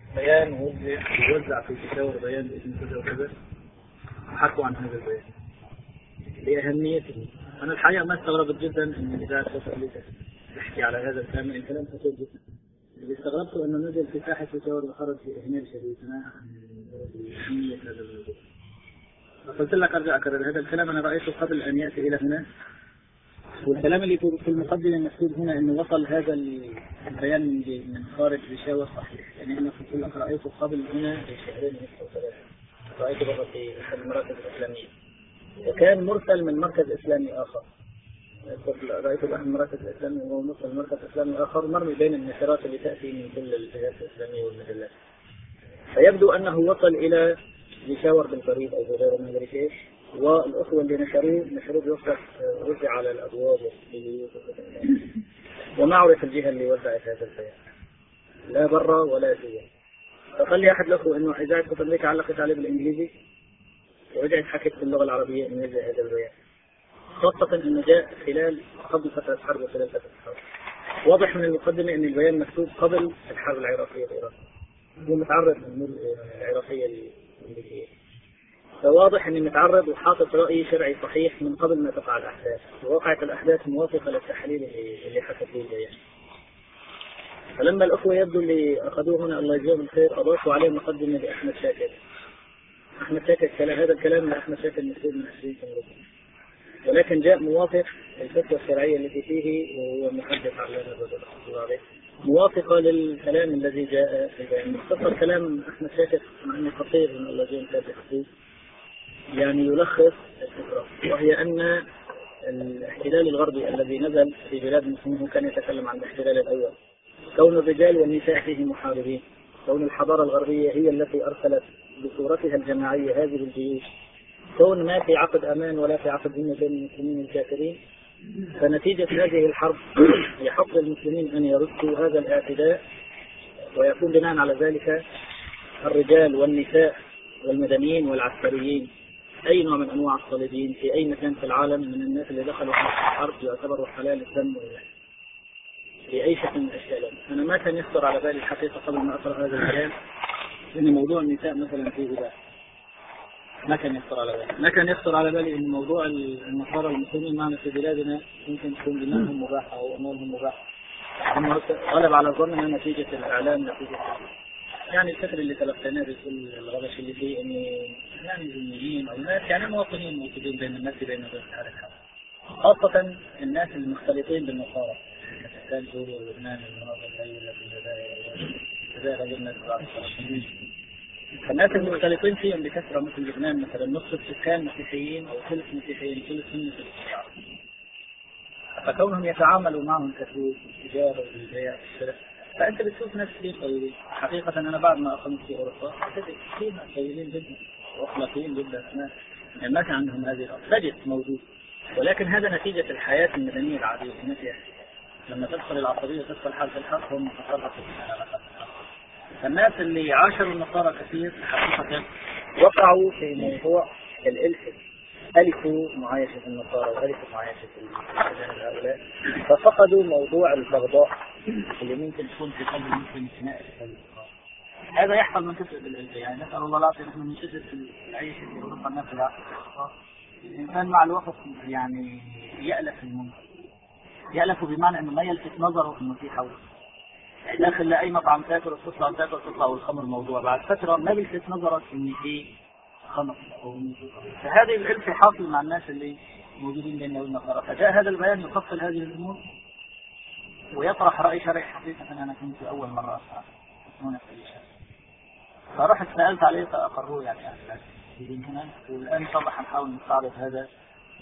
بيان وزع في تشاور بيان باسم كذا وكذا، حكوا عن هذا البيان لأهميته. أنا الحقيقة ما استغربت جدا أن إذاعة صوت أمريكا تحكي على هذا الكلام، الكلام خطير جدا. اللي استغربته أنه نزل في ساحة تشاور وخرج في إهمال شديد عن أهمية هذا الموضوع. فقلت لك أرجع أكرر هذا الكلام، أنا رأيته قبل أن يأتي إلى هنا، والكلام اللي في المقدمة المكتوب هنا أنه وصل هذا البيان من خارج بشاور صحيح. يعني أنا قلت لك رأيته قبل هنا بشهرين أو ثلاثة، رأيته بقى في المراكز الإسلامية، وكان مرسل من مركز إسلامي آخر. رأيته بأحد المراكز الإسلامية وهو مرسل مركز إسلامي آخر مرمي بين النشرات اللي تأتي من كل الجهات الإسلامية والمجلات. فيبدو أنه وصل إلى بشاور بالبريد أو بغيره ما أدري كيف، والأخوة اللي نشروه بوقت وزع على الأبواب والبيوت وما عرف الجهة اللي وزعت هذا البيان لا برا ولا جوا. فقال لي أحد الأخوة إنه إذاعة صوت أمريكا علقت عليه بالإنجليزي ورجعت حكت باللغة العربية إنه ينزل هذا البيان، خاصة إنه جاء خلال قبل فترة الحرب وخلال فترة الحرب. واضح من المقدمة إن البيان مكتوب قبل الحرب العراقية الإيرانية، هو متعرض من العراقية الأمريكية، فواضح إني متعرض وحاطط رأي شرعي صحيح من قبل ما تقع الأحداث، ووقعت الأحداث موافقة للتحليل اللي حكت به البيان. فلما الأخوة يبدو اللي أخذوه هنا الله يجزاهم الخير أضافوا عليه مقدمة لأحمد شاكر. أحمد شاكر هذا الكلام لأحمد شاكر مسؤول من 20 سنة، ولكن جاء موافق الفتوى الشرعية التي فيه، وهو محدث على هذا موافقة للكلام الذي جاء في البيان. مختصر كلام أحمد شاكر مع أنه خطير من الله يجزاهم الخير، يعني يلخص الفكرة، وهي أن الاحتلال الغربي الذي نزل في بلاد المسلمين كان يتكلم عن الاحتلال الأول، كون الرجال والنساء فيه محاربين، كون الحضارة الغربية هي التي أرسلت بصورتها الجماعية هذه الجيوش، كون ما في عقد أمان ولا في عقد ذمة بين المسلمين والكافرين. فنتيجة هذه الحرب يحق للمسلمين أن يردوا هذا الاعتداء، ويكون بناء على ذلك الرجال والنساء والمدنيين والعسكريين أي نوع من أنواع الصليبيين في أي مكان في العالم من الناس اللي دخلوا في الحرب يعتبروا حلال الدم في أي شكل من الأشكال. أنا ما كان يخطر على بالي الحقيقة قبل ما أقرأ هذا الكلام إن موضوع النساء مثلا فيه إباحة، ما كان يخطر على بالي إن موضوع النصارى والمسلمين معنا في بلادنا يمكن تكون دماءهم مباحة أو أمورهم مباحة. غلب على ظننا نتيجة الإعلام، نتيجة يعني الفكر اللي تلقيناه بكل الغبش اللي فيه إن يعني ذميين أو ناس يعني مواطنين موجودين بين الناس بين هذا الحال، خاصة الناس المختلطين بالنصارى كان سوريا ولبنان والمناطق الجزائر الناس الناس المختلطين فيهم بكثرة مثل لبنان مثلا نصف السكان مسيحيين أو ثلث مسيحيين ثلث سنة في الشعب، فكونهم يتعاملوا معهم كثير في التجارة والبيع والشراء، فأنت بتشوف ناس كثير طيبين. حقيقة أنا بعد ما أقمت في أوروبا كثير ناس طيبين جدا وأخلاقيين جدا، ما كان عندهم هذه الأخلاق موجود، ولكن هذا نتيجة الحياة المدنية العادية التي لما تدخل العصبية وتدخل حالة الحرب هم متصرفة في العلاقات. الناس اللي عاشروا النصارى كثير حقيقة وقعوا في موضوع الإلحاد، ألفوا معايشة النصارى وألفوا معايشة هؤلاء، ففقدوا موضوع البغضاء اللي ممكن تكون في قلب المسلم ثناء. هذا يحصل من كثرة الإلحاد، يعني نسأل الله العافية من شدة العيش في أوروبا الناس الإنسان مع الوقت يعني يألف المنكر، يألف بمعنى أنه ما يلفت نظره إنه في حوله داخل لأي مطعم تاكل وتطلع والخمر موضوع، بعد فترة ما بيلفت نظرك إن في خمر. فهذه الألفة حاصل مع الناس اللي موجودين بيننا والنصارى. فجاء هذا البيان يفصل هذه الأمور ويطرح رأي شرعي. حقيقة أنا كنت أول مرة أسمع هنا في الشارع، فرحت سألت عليه فأقروه يعني يمكن، والآن طبعا نحاول نستعرض هذا.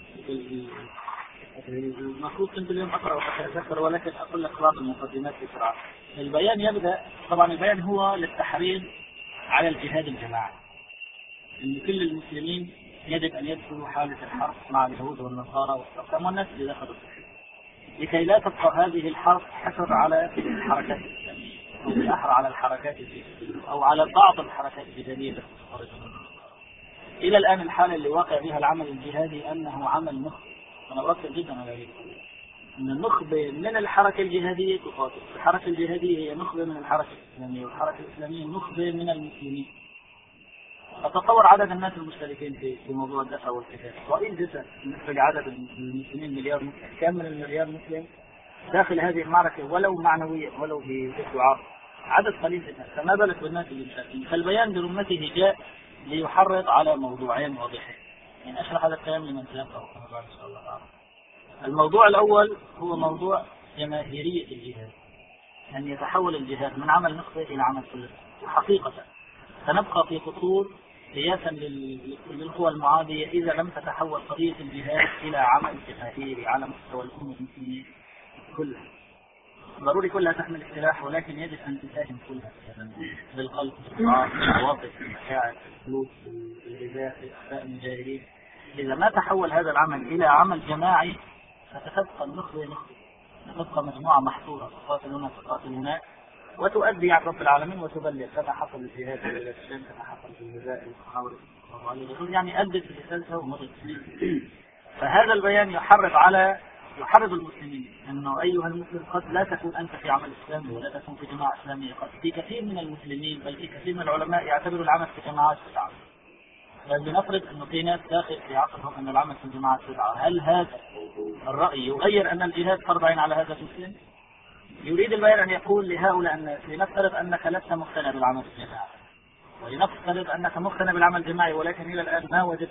المفروض كنت اليوم أقرأ وأتذكر، ولكن أقول لك بعض المقدمات بسرعة. البيان يبدأ، طبعا البيان هو للتحريض على الجهاد الجماعي، إن كل المسلمين يجب أن يدخلوا حالة الحرب مع اليهود والنصارى والحكام والناس اللي دخلوا لكي لا تبقى هذه الحرب حصر على الحركات الإسلامية أو الأحرى على الحركات الجهادية أو على بعض الحركات الجهادية. إلى الآن الحالة اللي واقع بها العمل الجهادي أنه عمل مخ، أنا أؤكد جدا على ذلك، أن نخبة من الحركة الجهادية تقاتل. الحركة الجهادية هي نخبة من الحركة الإسلامية، والحركة الإسلامية نخبة من المسلمين. أتصور عدد الناس المشتركين في موضوع الدفع والقتال ضئيل جدا بالنسبة لعدد المسلمين، مليار مسلم. كم من المليار مسلم داخل هذه المعركة ولو معنويا ولو بالدعاء؟ عدد قليل جدا، فما بالك بالناس اللي مشاركين. فالبيان برمته جاء ليحرض على موضوعين واضحين. يعني أشرح هذا الكلام لمن سيقرأ إن شاء الله تعالى. الموضوع الأول هو موضوع جماهيرية الجهاد، أن يتحول الجهاد من عمل نخبة إلى عمل كلي. حقيقة سنبقى في قصور قياسا للقوى المعادية إذا لم تتحول قضية الجهاد إلى عمل جماهيري على مستوى الأمة المسلمين كلها. ضروري كلها تحمل السلاح، ولكن يجب أن تساهم كلها بالقلب، بالعواطف، بالمشاعر، بالفلوس، بالغذاء، بالأخلاق المجاهدين. إذا ما تحول هذا العمل إلى عمل جماعي فتبقى النخبة نخبة، تبقى مجموعة محصورة تقاتل هنا تقاتل هناك، وتؤدي عن رب العالمين وتبلغ كما حصل في هذا الشام، كما حصل في الجزائر والصحاوي، يعني أدت رسالته ومضت. فهذا البيان يحرض المسلمين أنه أيها المسلم قد لا تكون أنت في عمل إسلامي ولا تكون في جماعة إسلامية. قد في كثير من المسلمين بل في كثير من العلماء يعتبروا العمل في جماعات بدعة. لنفرض أنه في ناس داخل في عقلهم أن العمل في الجماعات بدعة، هل هذا الرأي يغير أن الجهاد فرض عين على هذا المسلم؟ يريد البيان أن يقول لهؤلاء أن لنفترض أنك لست مقتنع بالعمل الجماعي، ولنفترض أنك مقتنع بالعمل الجماعي ولكن إلى الآن ما وجدت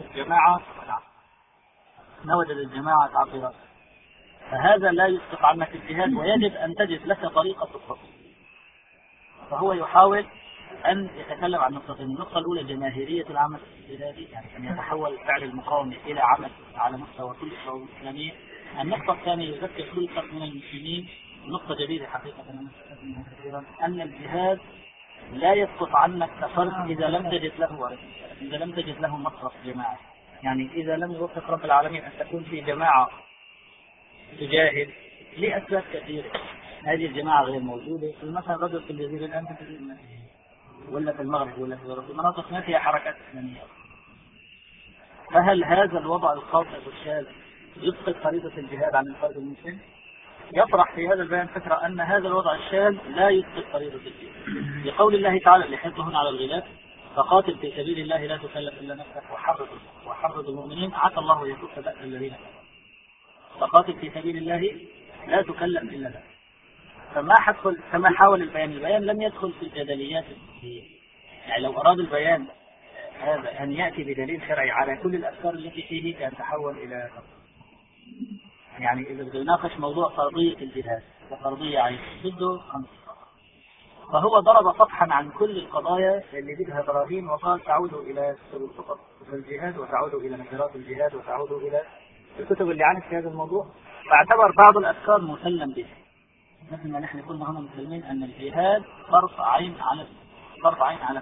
الجماعة عقيرة، فهذا لا يسقط عنك الجهاد، ويجب أن تجد لك طريقة الخطوة. فهو يحاول أن يتكلم عن نقطتين. النقطة الأولى جماهيرية العمل الجهادي، يعني أن يتحول فعل المقاومة إلى عمل على مستوى كل الشعوب الإسلامية. النقطة الثانية يذكر كل فرد من المسلمين نقطة جديدة حقيقة كثيرا، أن الجهاد لا يسقط عنك كفرد إذا لم تجد له مصرف جماعي. يعني إذا لم يوفق رب العالمين أن تكون في جماعة تجاهد لأسباب كثيرة، هذه الجماعة غير موجودة. مثلا رجل في الجزيرة الآن ولا في المغرب ولا في مناطق ما فيها حركات إسلامية، فهل هذا الوضع الخاطئ والشاذ يسقط خريطة الجهاد عن الفرد المسلم؟ يطرح في هذا البيان فكرة أن هذا الوضع الشاذ لا يسقط خريطة الجهاد، لقول الله تعالى اللي حطه على الغلاف: فقاتل في سبيل الله لا تكلف إلا نفسك وحرض المؤمنين عسى الله يكف بأس الذين كفروا. فقاتل في سبيل الله لا تكلف إلا نفسك. كما حاول البيان لم يدخل في الجدليات الفقهية. يعني لو أراد البيان هذا أن يأتي بدليل شرعي على كل الأفكار التي فيه كان تحول إلى يعني إذا يناقش موضوع فرضية الجهاد وفرضية عين ضده 5 فهو ضرب سطحا عن كل القضايا اللي بدها براهين، وقال تعود إلى سبل فقط الجهاد، وتعود إلى نشرات الجهاد، وتعود إلى الكتب اللي عنت في هذا الموضوع. فاعتبر بعض الأفكار مسلم به، مثل ما نحن قلنا هنا مسلمين أن الجهاد فرض عين على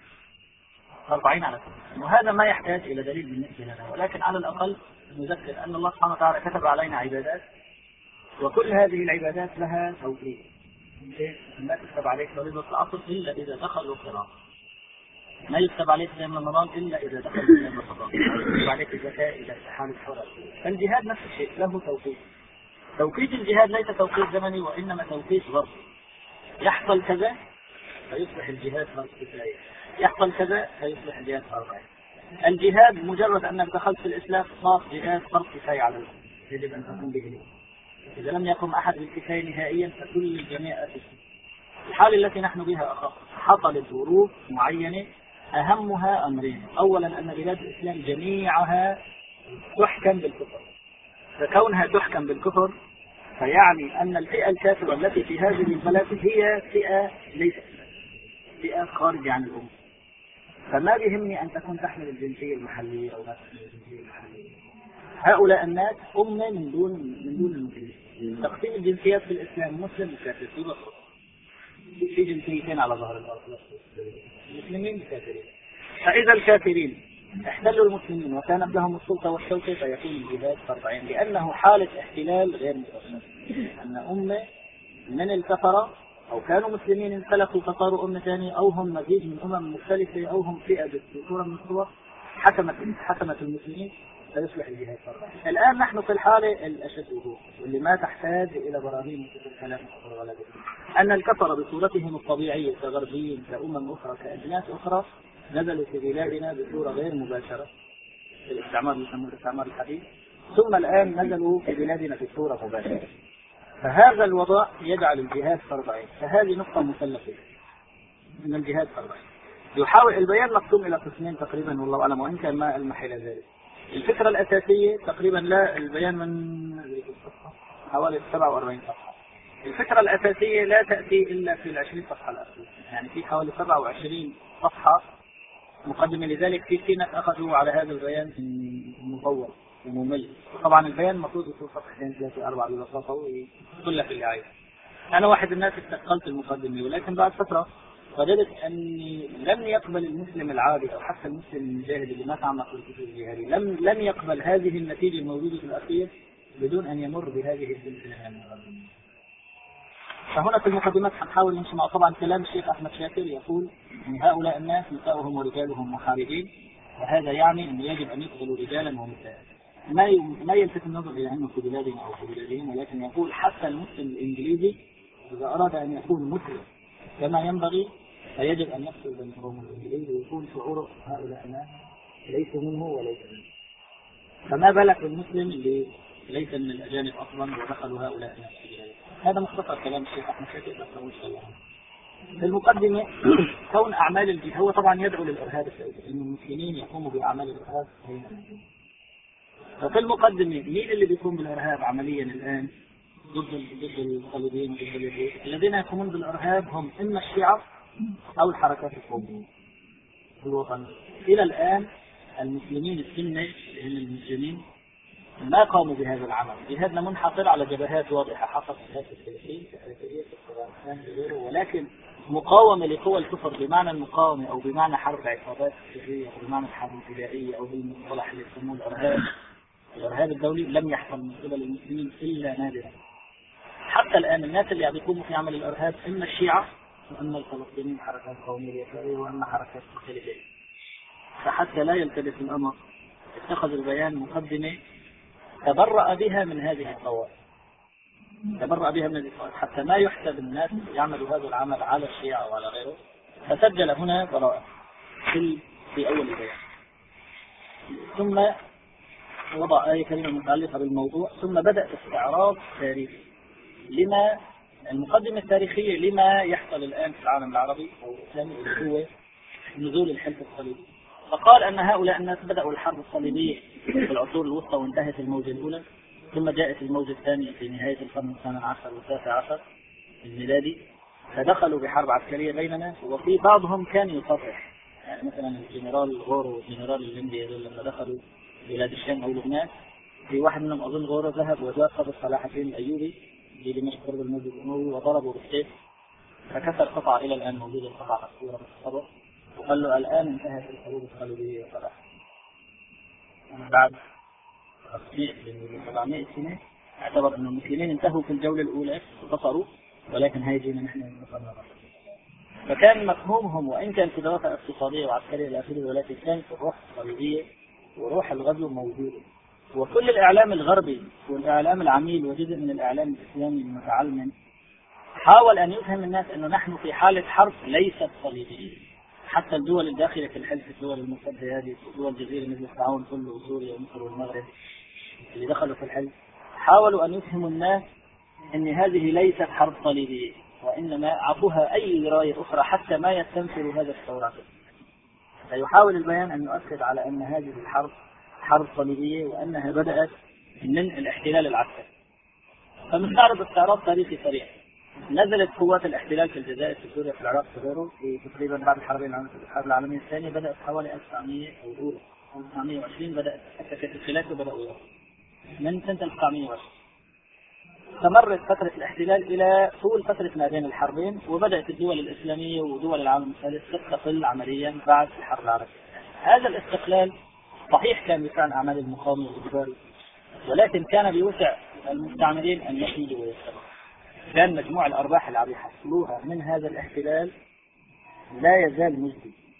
كل، وهذا ما يحتاج إلى دليل بالنسبة لنا، ولكن على الأقل نذكر أن الله سبحانه وتعالى كتب علينا عبادات، وكل هذه العبادات لها توقيت. ما يكتب عليك فريضة العصر إلا إذا دخل وقت العصر، ما يكتب عليك صيام رمضان إلا إذا دخل صيام رمضان، يكتب عليك الزكاة إذا استحال الحرج. فالجهاد نفس الشيء له توقيت. توقيت الجهاد ليس توقيت زمني وإنما توقيت ظرف. يحصل كذا فيصبح الجهاد فرض كفاية، يحصل كذا فيصبح الجهاد فرض عين. الجهاد مجرد أنك دخلت في الإسلام صار جهاد فرض كفاية على الأمة، يجب أن تقوم به. إذا لم يقم أحد بالكفاية نهائيا فكل الجميع أسف. الحالة التي نحن بها أخف، حصلت ظروف معينة أهمها أمرين: أولا أن بلاد الإسلام جميعها تحكم بالكفر، فكونها تحكم بالكفر فيعني أن الفئة الكافرة التي في هذه البلاد هي فئة ليست فئة خارجة عن الأمة. فما بيهمني أن تكون تحمل الجنسية المحلية أو لا تحمل الجنسية المحلية، هؤلاء الناس أمة من دون المسلمين. تقسيم الجنسيات في الإسلام مسلم وكافر، في جنسيتين على ظهر الأرض، المسلمين وكافرين. فإذا الكافرين احتلوا المسلمين وكانت لهم السلطة والشوكة فيكون الجهاد فرض عين، لأنه حالة احتلال غير متوسط، أن أمة من الكفرة أو كانوا مسلمين انسلخوا فصاروا أمة ثانية، أو هم مزيج من أمم مختلفة، أو هم فئة بصورة من الصور حكمت المسلمين، فيصبح الجهاد فرض عين. الآن نحن في الحالة الأشد وضوح واللي ما تحتاج إلى براهين مثل الكلام والغلبة، أن الكفر بصورتهم الطبيعية كغربيين كأمم أخرى كأجناس أخرى نزلوا في بلادنا بصورة غير مباشرة في الاستعمار اللي يسموه الاستعمار الحديث، ثم الآن نزلوا في بلادنا بصورة مباشرة. فهذا الوضع يجعل الجهاد فرض عين. فهذه نقطة مثلثة من الجهاد فرض عين. يحاول البيان مقسوم إلى قسمين تقريبا والله أعلم، وإن كان ما ألمح إلى ذلك. الفكرة الأساسية تقريبا لا البيان من حوالي 47 صفحة. الفكرة الأساسية لا تأتي إلا في 20 صفحة الأخيرة، يعني في حوالي 27 صفحة مقدمة. لذلك في ناس أخذوا على هذا البيان مطول وممل. طبعا البيان المفروض يكون صفحتين 3 4 ببساطة وكلها في الآية. أنا واحد من الناس استثقلت المقدمة، ولكن بعد فترة وجدت أني لم يقبل المسلم العادي أو حتى المسلم المجاهد اللي ما تعمق في الكتب الجهادية لم يقبل هذه النتيجة الموجودة في الأخير بدون أن يمر بهذه السلسلة من المقدمات. فهنا في المقدمات حنحاول نمشي مع طبعا كلام الشيخ أحمد شاكر يقول أن هؤلاء الناس نساؤهم ورجالهم محاربين، وهذا يعني أن يجب أن يقبلوا رجالا ونساء. ما يلفت النظر إلى أنه في بلادنا أو في بلادهم، ولكن يقول حتى المسلم الإنجليزي إذا أراد أن يكون مسلم كما ينبغي فيجب أن يفصل بين القوم الإنجليزي ويكون شعور هؤلاء الناس ليس منه وليس منه. فما بالك بالمسلم اللي ليس من الأجانب أصلا ودخلوا هؤلاء الناس في بلادهم. هذا مختصر كلام الشيخ أحمد شاكر رحمه الله. في المقدمة كون أعمال الجهاد هو طبعا يدعو للإرهاب السعودي، إن المسلمين يقوموا بأعمال الإرهاب بين المسلمين. ففي المقدمة مين اللي بيقوم بالإرهاب عمليا الآن ضد الصليبيين وضد اليهود؟ الذين يقومون بالإرهاب هم إما الشيعة أو الحركات القومية الوطنية. إلى الآن المسلمين السنة المسلمين ما قاموا بهذا العمل. جهادنا منحصر على جبهات واضحة حصل في الفلسطين في الأريتريا في أفغانستان وغيره، ولكن مقاومة لقوى الكفر بمعنى المقاومة أو بمعنى حرب عصابات سرية أو بمعنى الحرب الفدائية أو بالمصطلح اللي يسموه الإرهاب الدولي لم يحصل من قبل المسلمين إلا نادرا. حتى الآن الناس اللي يقوموا في عمل الإرهاب إما الشيعة وإما الفلسطينيين حركات قومية اليسارية وإما حركات مختلفة. فحتى لا يلتبس الأمر اتخذ البيان مقدمة تبرأ بها من هذه الطوائف، حتى ما يحسب الناس يعملوا هذا العمل على الشيعة وعلى غيره. فسجل هنا براءة في أول البيان، ثم وضع آية كلمة متعلقة بالموضوع، ثم بدأ استعراض تاريخي لما المقدمة التاريخية لما يحصل الآن في العالم العربي أو الإسلامي اللي هو نزول الحلف الصليبي. فقال أن هؤلاء الناس بدأوا الحرب الصليبية في العصور الوسطى وانتهت الموجة الأولى، ثم جاءت الموجة الثانية في نهاية القرن الثامن عشر والتاسع عشر الميلادي، فدخلوا بحرب عسكرية بيننا. وفي بعضهم كان يصرح، يعني مثلا الجنرال غورو والجنرال الليمبي لما دخلوا بلاد الشام أو لبنان، في واحد منهم أظن غورو ذهب وجاء قبض صلاح الدين الأيوبي لدمشق قرب المسجد الأموي وضربوا بالسيف فكسر قطعة إلى الآن موجودة القطعة مكسورة بالصبر، وقال له الآن انتهت الحروب الصليبية صلاح. بعد 700 سنة اعتبر أن المسلمين انتهوا في الجولة الأولى وانتصروا، ولكن هيجينا نحن انتصرنا. فكان مفهومهم وإن كان في دوافع اقتصادية وعسكرية إلى آخره، ولكن كانت الروح الصليبية وروح الغزو موجودة. وكل الإعلام الغربي والإعلام العميل وجزء من الإعلام الإسلامي المتعلم حاول أن يفهم الناس أنه نحن في حالة حرب ليست صليبية. حتى الدول الداخلة في الحلف، الدول الممتدة هذه دول الجزيرة مثل التعاون كله وسوريا ومصر والمغرب اللي دخلوا في الحلف، حاولوا أن يفهموا الناس أن هذه ليست حرب صليبية، وإنما عطوها أي راية أخرى حتى ما يستنفروا هذا الثورات. فيحاول البيان أن يؤكد على أن هذه الحرب حرب صليبية وأنها بدأت من الاحتلال العسكري. فمستعرض استعراض تاريخي سريع. نزلت قوات الاحتلال في الجزائر في سوريا في العراق في غيره في تقريبا بعد الحرب العالمية الثانية، بدأت حوالي 1900 أو 1920 بدأت حتى الخلافة بدأوا من سنة 1920. استمرت فترة الاحتلال إلى طول فترة ما بين الحربين، وبدأت الدول الإسلامية ودول العالم الثالث تستقل عمليا بعد الحرب العربية. هذا الاستقلال صحيح كان بشأن أعمال المقاومة والإجباري، ولكن كان بوسع المستعمرين أن يحيدوا ويستقلوا. كان مجموع الأرباح اللي عم يحصلوها من هذا الاحتلال لا يزال مجدي.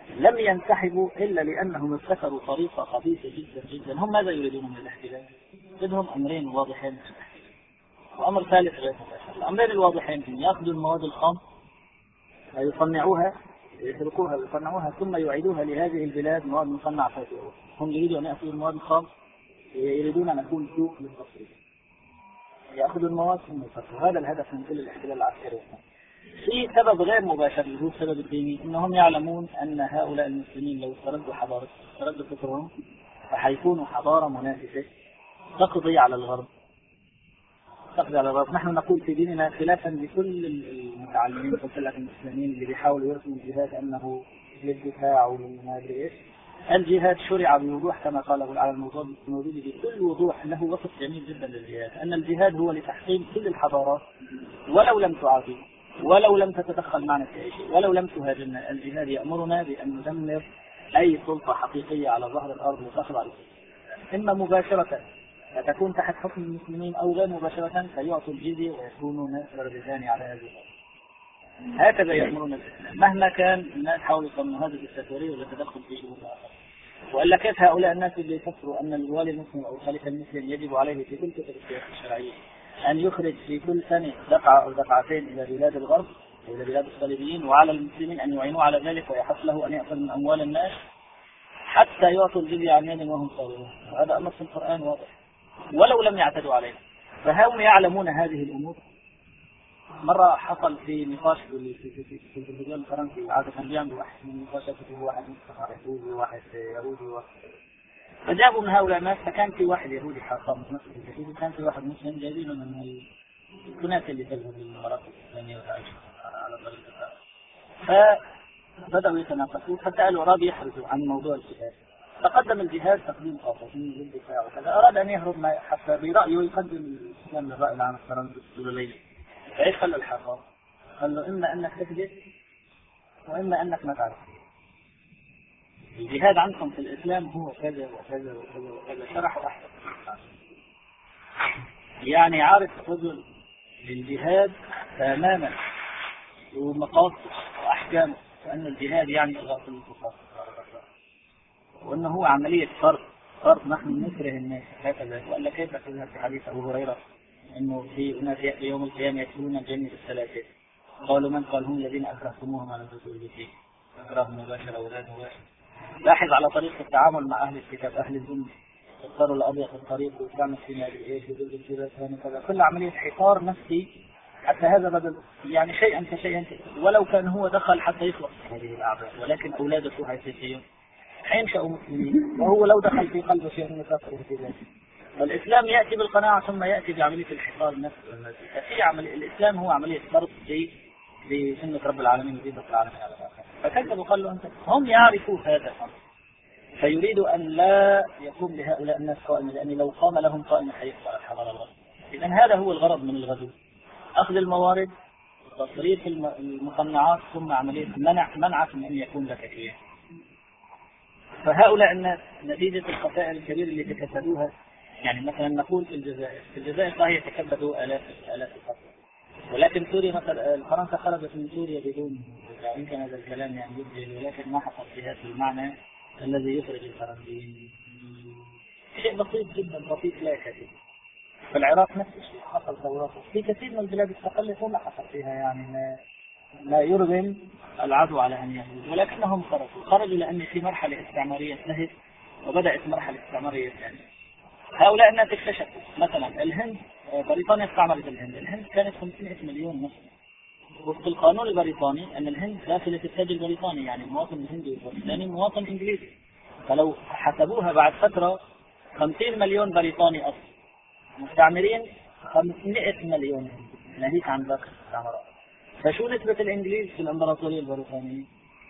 لم ينسحبوا إلا لأنهم ابتكروا طريقة خبيثة جدا جدا. هم ماذا يريدون من الاحتلال؟ بدهم أمرين واضحين، وأمر ثالث غير مباشر. الأمرين الواضحين هم يأخذوا المواد الخام ويصنعوها، يتركوها ويصنعوها ثم يعيدوها لهذه البلاد مواد مصنعة في أوروبا. هم يريدون أن يأخذوا المواد الخام، يريدون أن يكون سوق للتصريف، يأخذوا المواد ثم يصرفوا. هذا الهدف من كل الاحتلال العسكري. في سبب غير مباشر اللي هو السبب الديني، انهم يعلمون ان هؤلاء المسلمين لو استردوا حضارتهم استردوا فكرهم فحيكونوا حضارة منافسة تقضي على الغرب. نحن نقول في ديننا خلافا لكل المتعلمين والفلسفة المسلمين اللي بيحاولوا يرسموا الجهاد انه للدفاع وما ادري ايش. الجهاد شرع بوضوح كما قاله العالم الموجود بكل وضوح، له وصف جميل جدا للجهاد، ان الجهاد هو لتحطيم كل الحضارات ولو لم تعادي، ولو لم تتدخل معنا في أي شيء، ولو لم تهاجمنا. الجهاد يأمرنا بأن ندمر أي سلطة حقيقية على ظهر الأرض وتخضع إما مباشرة فتكون تحت حكم المسلمين، أو غير مباشرة فيعطوا الجزية ويكونوا ناس رجلان على هذه الأرض. هكذا يأمرنا الإسلام مهما كان الناس حاولوا يصنعوا هذه الدكتاتورية والتدخل في شؤون الآخر. وإلا كيف هؤلاء الناس اللي يفسروا أن الوالي المسلم أو الخليفة المسلم يجب عليه في كل كتب السياسة الشرعية أن يخرج في كل سنة دفعة أو دفعتين إلى بلاد الغرب أو إلى بلاد الصليبيين، وعلى المسلمين أن يعينوا على ذلك ويحق له أن يأخذ من أموال الناس حتى يعطوا الجزية عن يد وهم صابرون؟ هذا أمر في القرآن واضح ولو لم يعتدوا عليه. فهم يعلمون هذه الأمور. مرة حصل في نقاش في التلفزيون الفرنسي، عادة بيعملوا واحد من النقاشات فيه واحد يهودي وواحد يهودي فجابوا من هؤلاء الناس، فكان في واحد يهودي حاصل نفسه الجديد، وكان في واحد مسلم جايبينه من الكنات اللي تذهب للمراكز الإسلامية وتعيش على طريق الدعوة. فبدأوا يتناقشوا فسألوا أراد يحرجوا عن موضوع الجهاد، فقدم الجهاد تقديم خاص للدفاع وكذا. أراد أن يهرب حتى برأيه يقدم الإسلام للرأي العام الفرنسي السوري. فإيش قال له الحاكم؟ قال له إما أنك تكذب وإما أنك ما تعرف. الجهاد عندكم في الإسلام هو كذا وكذا وكذا وكذا. شرحوا أحسن، يعني عارف رجل للجهاد تماما ومقاصد وأحكامه، وأن الجهاد يعني إغاثة الكفار، وأنه هو عملية فرض نحن نكره الناس هكذا. وإلا كيف تذهب في حديث أبو هريرة أنه في أناس يأتي يوم القيامة يدخلون الجنة الثلاثة، قالوا من؟ قال هم الذين أكرهتموهم على الرسول به، أكرههم مباشرة وغير مباشرة. لاحظ على طريقة التعامل مع أهل الكتاب أهل الذمة، اختاروا الأبيض في الطريق وكانت في نادي إيش وذل الكتاب كذا، كل عملية حصار نفسي حتى هذا بدل يعني شيئا فشيئا، ولو كان هو دخل حتى يخلص هذه الأعداء، ولكن أولاده شو حيصيرون حينشأوا مسلمين، وهو لو دخل في قلبه شيء من يكفر في ذلك. فالإسلام يأتي بالقناعة ثم يأتي بعملية الحصار النفسي. ففي الإسلام هو عملية فرض بسنة رب العالمين وزيد رب العالمين على الآخر. فكذبوا قالوا أنت، هم يعرفوا هذا الأمر فيريدوا أن لا يقوم لهؤلاء الناس قائمة، لأن لو قام لهم قائمة حيث على الحضارة الغرب. إذن هذا هو الغرض من الغزو، أخذ الموارد وتصريف المصنعات ثم عملية منعك من أن يكون لك فيها. فهؤلاء الناس نتيجة الخسائر الكبيرة اللي تكسبوها، يعني مثلا نقول في الجزائر صحيح تكبدوا آلاف القتلى، ولكن سوريا مثلا فرنسا خرجت من سوريا بدون، يمكن هذا الكلام يعني يبدل، ولكن ما حصل في هذا المعنى الذي يخرج الفرنسيين. شيء بسيط جدا، بسيط لا كثير. في العراق نفس الشيء حصل ثورات، في كثير من البلاد استقلت وما حصل فيها يعني ما يرغم العدو على أن يهود، ولكنهم خرجوا لأن في مرحلة استعمارية انتهت وبدأت مرحلة استعمارية ثانية. هؤلاء الناس اكتشفوا مثلا الهند، بريطانيا استعمرت الهند كانت 500 مليون مسلم، وفق القانون البريطاني أن الهند داخلة التاج البريطاني، يعني المواطن الهندي والثاني مواطن إنجليزي. فلو حسبوها بعد فترة 50 مليون بريطاني أصل مستعمرين 500 مليون ناهيك عن باقي الاستعمارات. فشو نسبة الإنجليز في الإمبراطورية البريطانية؟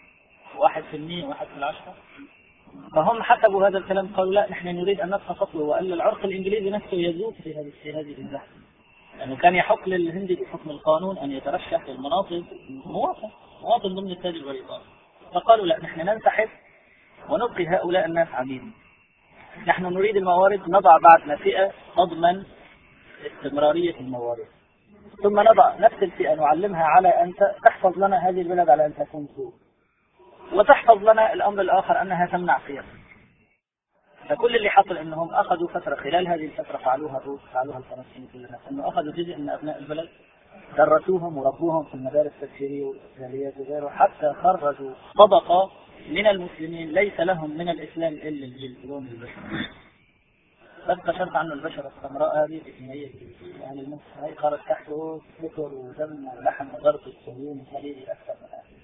1% 1/10. فهم حسبوا هذا الكلام قالوا لا نحن نريد أن نبقى فصله، وأن العرق الإنجليزي نفسه يزول في هذه الزحمة، لأنه كان يحق للهندي بحكم القانون أن يترشح للمناصب مواطن ضمن التاج البريطاني. فقالوا لا نحن ننسحب ونبقي هؤلاء الناس عبيد، نحن نريد الموارد، نضع بعدنا فئة تضمن استمرارية الموارد، ثم نضع نفس الفئة نعلمها على أن تحفظ لنا هذه البلاد على أن تكون سوء، وتحفظ لنا الأمر الآخر أنها تمنع صيام. فكل اللي حصل أنهم أخذوا فترة، خلال هذه الفترة فعلوها الروس، فعلوها الفرنسيين كلها، أنه أخذوا جزء من أبناء البلد درسوهم وربوهم في المدارس التبشيرية والإسرائيليات وغيره، حتى خرجوا طبقة من المسلمين ليس لهم من الإسلام إلا الجلد، لون البشرة. بس كشفت عنه البشرة السمراء هذه الإثنية، يعني المسلم هاي خرج تحته ذكر ودم ولحم وضرب السيون خليلي أكثر من هذا.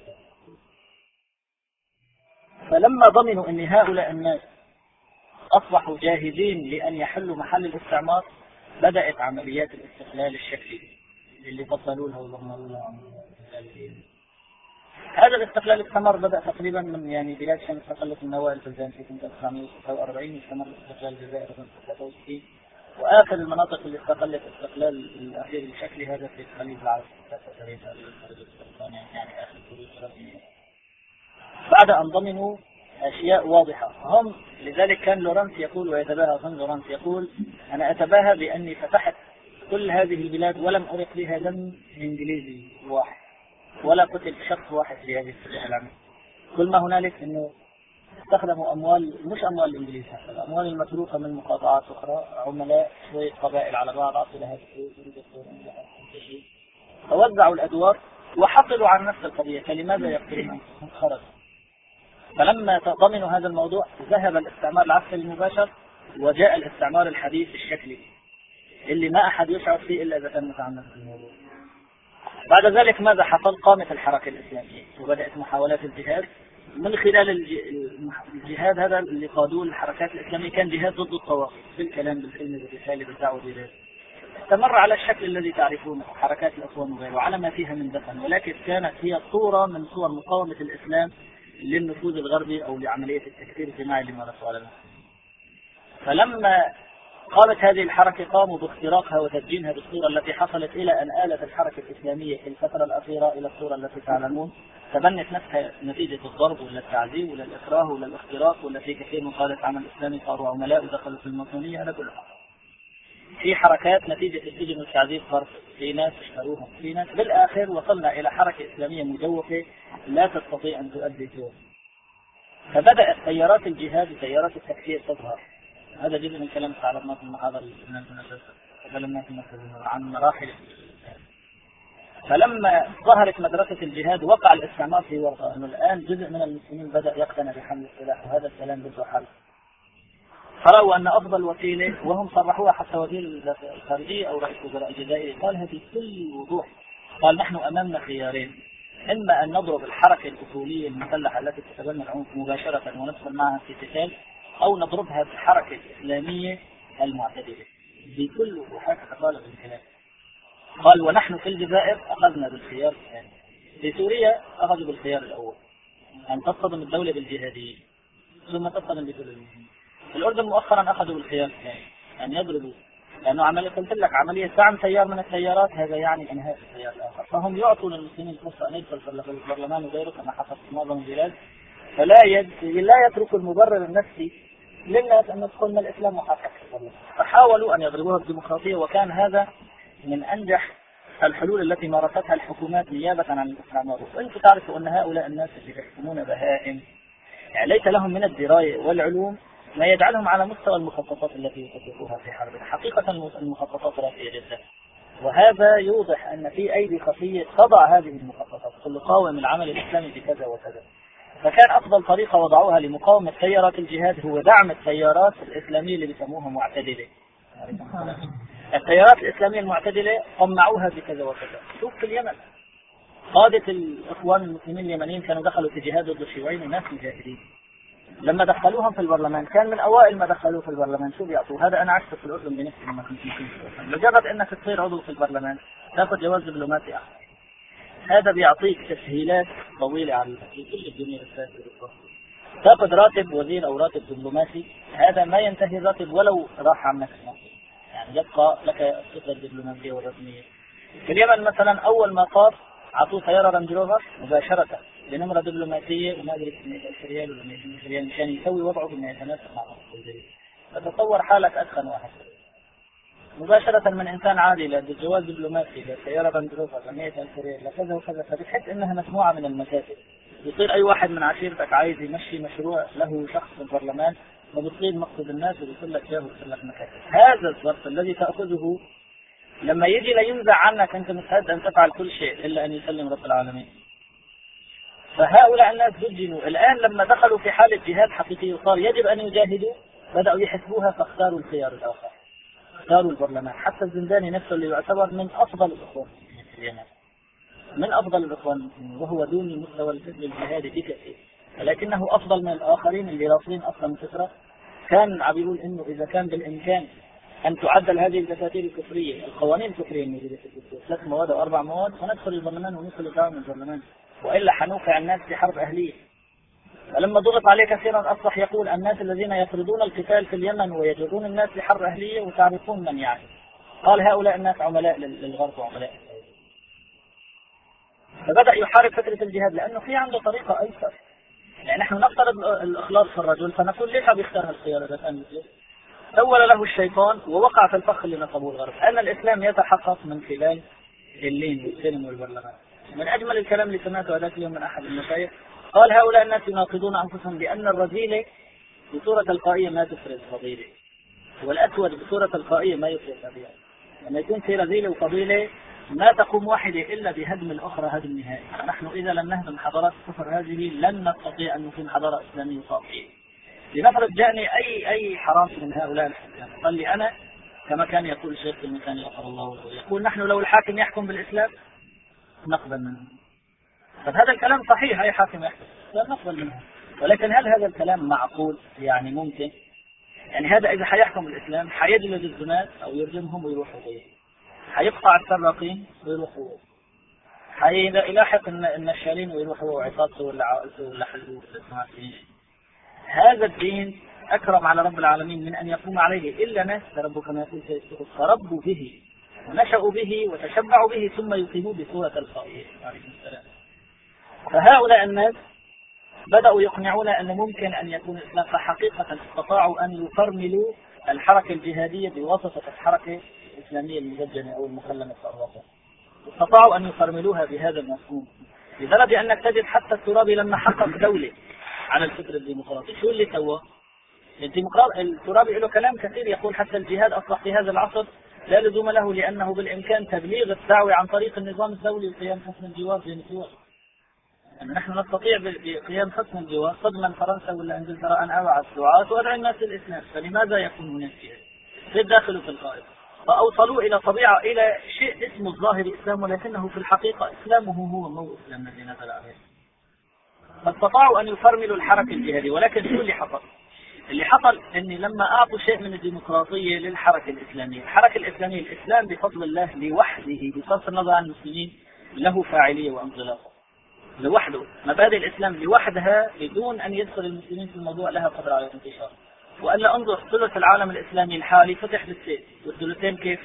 فلما ضمنوا أن هؤلاء الناس أصبحوا جاهزين لأن يحلوا محل الاستعمار، بدأت عمليات الاستقلال الشكلي اللي فصلوا له وضمنوا له. هذا الاستقلال استمر، بدأ تقريبا من يعني بلاد شام استقلت النواة البلدان في 1946، استمر استقلال الجزائر في 1963، وآخر المناطق اللي استقلت استقلال الأخير الشكلي هذا في الخليج العربي يعني آخر الخليج. بعد أن ضمنوا أشياء واضحة هم، لذلك كان لورانس يقول ويتباهى، أظن لورانس يقول: أنا أتباهى بأني فتحت كل هذه البلاد ولم أرق بها دم إنجليزي واحد، ولا قتل شخص واحد في هذه السلاح العامة. كل ما هنالك أنه استخدموا أموال، مش أموال الإنجليز، الأموال المتروكة من مقاطعات أخرى، عملاء شوية قبائل على بعض، عطوا لها فوزعوا الأدوار وحصلوا على نفس القضية. فلماذا يقتلون؟ خرج. فلما ضمنوا هذا الموضوع ذهب الاستعمار العسكري المباشر، وجاء الاستعمار الحديث الشكلي اللي ما أحد يشعر فيه إلا إذا كان متعمق في الموضوع. بعد ذلك ماذا حصل؟ قامت الحركة الإسلامية وبدأت محاولات الجهاد. من خلال الجهاد هذا اللي قادوه الحركات الإسلامية كان جهاد ضد الطواغيت، بالكلام بالفيلم بالرسالة بالدعوة بالجهاد. استمر على الشكل الذي تعرفونه، حركات الأخوان وغيره، وعلى ما فيها من دفن، ولكن كانت هي صورة من صور مقاومة الإسلام للنفوذ الغربي أو لعملية التكفير الجماعي اللي مارسوا على الناس. فلما قامت هذه الحركة قاموا باختراقها وتدجينها بالصورة التي حصلت، إلى أن آلت الحركة الإسلامية في الفترة الأخيرة إلى الصورة التي تعلمون، تبنت نفسها نتيجة الضرب ولا التعذيب ولا الإكراه ولا الاختراق، ولا في كثير من قادة عمل إسلامي صاروا عملاء ودخلوا في الماسونية. هذا كله في حركات نتيجة السجن والتعذيب فرق، في ناس اشتروهم، في ناس بالآخر وصلنا إلى حركة إسلامية مجوفة لا تستطيع أن تؤدي سوى. فبدأت تيارات الجهاد وتيارات التكفير تظهر. هذا جزء من كلام تعرضنا في المحاضرة تكلمنا عن مراحل. فلما ظهرت مدرسة الجهاد وقع الاستعمار في ورطة، أنه الآن جزء من المسلمين بدأ يقتنع بحمل السلاح، وهذا الكلام بده حل. فرأوا أن أفضل وسيلة، وهم صرحوها حتى وزير الخارجية أو رئيس وزراء الجزائر قالها بكل وضوح، قال: نحن أمامنا خيارين، إما أن نضرب الحركة الأصولية المسلحة التي تتبنى العنف مباشرة وندخل معها في قتال، أو نضربها بالحركة الإسلامية المعتدلة. بكل وضوح قال بالكلام. قال: ونحن في الجزائر أخذنا بالخيار الثاني. في سوريا أخذوا بالخيار الأول، أن تصطدم الدولة بالجهاديين ثم تصطدم بكل المسلمين. في الأردن مؤخرا أخذوا بالخيار الثاني، أن يضربوا، لأنه عملية قلت لك عملية دعم تيار من التيارات، هذا يعني إنهاء التيار الآخر. فهم يعطوا للمسلمين فرصة أن يدخل في البرلمان وغيره كما حصل في معظم البلاد، فلا يتركوا المبرر النفسي للناس أن يدخل من الإسلام محقق. فحاولوا أن يضربوها بالديمقراطية، وكان هذا من أنجح الحلول التي مارستها الحكومات نيابة عن الاستعمار. وأنتم تعرفوا أن هؤلاء الناس اللي يحكمون بهائم يعني ليس لهم من الدراية والعلوم ما يجعلهم على مستوى المخططات التي يخططوها في حرب. حقيقة المخططات راسية جدا، وهذا يوضح أن في أيدي خفية تضع هذه المخططات، كل قاوم العمل الإسلامي بكذا وكذا. فكان أفضل طريقة وضعوها لمقاومة تيارات الجهاد هو دعم التيارات الإسلامية اللي بيسموها معتدلة. التيارات الإسلامية المعتدلة قمعوها بكذا وكذا. شوف في اليمن قادة الإخوان المسلمين اليمنيين كانوا دخلوا في جهاد ضد الشيوعيين وناس مجاهدين، لما دخلوهم في البرلمان كان من أوائل ما دخلوه في البرلمان شو بيعطوا. هذا أنا عشت في الأردن بنفسي لما كنت مسلم. مجرد أنك تصير عضو في البرلمان تأخذ جواز دبلوماسي أحسن، هذا بيعطيك تسهيلات طويلة على كل الدنيا السياسية. تأخذ راتب وزير أو راتب دبلوماسي، هذا ما ينتهي الراتب ولو راح عنك، يعني يبقى لك الصفة الدبلوماسية والرسمية. في اليمن مثلا أول ما طار عطوه سيارة رانج روفر مباشرة بنمرة دبلوماسية وما أدري 100,000 ريال ولا 100,000 ريال مشان يسوي وضعه بما يتناسب مع الجديد. فتصور حالك أدخن واحد مباشرة من إنسان عادي للجواز دبلوماسي لسيارة رانج روفر 100,000 ريال لكذا وكذا، فبتحس إنها مجموعة من المكاسب. يصير أي واحد من عشيرتك عايز يمشي مشروع له شخص في البرلمان، وبتصير مقصد الناس وبيقول لك جاه ويقول لك مكاسب. هذا الظرف الذي تأخذه لما يجي لينزع عنك أنت مستعد أن تفعل كل شيء إلا أن يسلم رب العالمين. فهؤلاء الناس سجنوا الآن لما دخلوا في حالة جهاد حقيقي وصار يجب أن يجاهدوا، بدأوا يحسبوها فاختاروا الخيار الآخر، اختاروا البرلمان. حتى الزنداني نفسه اللي يعتبر من أفضل الإخوان في اليمن، من أفضل الإخوان، وهو دون مستوى الفكر الجهادي بكثير، ولكنه أفضل من الآخرين اللي رافضين أصلا الفكرة. كان عم يقول إنه إذا كان بالإمكان أن تعدل هذه الدساتير الكفرية، القوانين الكفرية الموجودة في الدستور 3 مواد أو 4 مواد، فندخل البرلمان وندخل الدعوة من البرلمان، وإلا حنوقع الناس في حرب أهلية. فلما ضغط عليه كثيرا أصبح يقول الناس الذين يطردون القتال في اليمن ويجرون الناس لحرب أهلية، وتعرفون من يعني. قال هؤلاء الناس عملاء للغرب وعملاء. فبدأ يحارب فكرة الجهاد لأنه في عنده طريقة أيسر. يعني نحن نفترض الإخلاص في الرجل، فنقول ليش بيختار الخيار هذا؟ سول له الشيطان ووقع في الفخ اللي نصبه الغرب، أن الإسلام يتحقق من خلال اللين والسلم والبرلمان. من أجمل الكلام اللي سمعته هذاك اليوم من أحد المشايخ، قال هؤلاء الناس يناقضون أنفسهم بأن الرذيلة بصورة تلقائية ما تفرز فضيلة، والأسود بصورة تلقائية ما يفرز فضيلة. لما يكون في رذيلة وفضيلة ما تقوم واحدة إلا بهدم الأخرى هدم نهائي. نحن إذا لم نهدم حضارات الكفر هذه لن نستطيع أن نكون حضارة إسلامية صافية. لنفرض جاءني أي حرام من هؤلاء الحكام قال لي أنا، كما كان يقول الشيخ المكاني غفر الله له، يقول نحن لو الحاكم يحكم بالإسلام نقبل منه. طب هذا الكلام صحيح، أي حاكم يحكم لا نقبل منه، ولكن هل هذا الكلام معقول؟ يعني ممكن؟ يعني هذا إذا حيحكم الإسلام حيجلد الزناد أو يرجمهم ويروحوا غيره، حيقطع السراقين ويروحوا، حيلاحق النشالين ويروحوا وعصابته ولا عائلته ولا حلوه. هذا الدين أكرم على رب العالمين من أن يقوم عليه إلا ناس ربك كما يقول فربوا به ونشأوا به وتشبعوا به ثم يقيموا بصورة الخائف عليه السلام. فهؤلاء الناس بدأوا يقنعونا أنه ممكن أن يكون الإسلام، فحقيقة استطاعوا أن يفرملوا الحركة الجهادية بواسطة الحركة الإسلامية المدجنة أو المخلمة الصراحة. استطاعوا أن يفرملوها بهذا المفهوم، لدرجة أنك تجد حتى الترابي لما حقق دولة على الفكر الديمقراطي شو اللي سوى؟ الترابي له كلام كثير يقول حتى الجهاد أصبح في هذا العصر لا لزوم له، لأنه بالإمكان تبليغ الدعوة عن طريق النظام الدولي وقيام حسن الجوار بين الدول. يعني نحن نستطيع بقيام حسن الجوار تضمن فرنسا ولا انجلترا ان اوعى الدعاة وادعي الناس للاسلام، فلماذا يكون هناك في الداخل وفي الخارج؟ فاوصلوا الى طبيعه، الى شيء اسمه الظاهر اسلام، ولكنه في الحقيقه اسلامه هو مو اسلام الذي نزل عليه. فاستطاعوا ان يفرملوا الحركه الجهاديه، ولكن شو اللي حصل؟ اللي حصل ان لما اعطوا شيء من الديمقراطيه للحركه الاسلاميه، الحركه الاسلاميه الاسلام بفضل الله لوحده بصرف النظر عن المسلمين له فاعليه وانطلاقه لوحده. مبادئ الإسلام لوحدها بدون أن يدخل المسلمين في الموضوع لها قدر على الانتشار. وألا انظر ثلث العالم الإسلامي الحالي فتح بالسيف، والثلثين كيف؟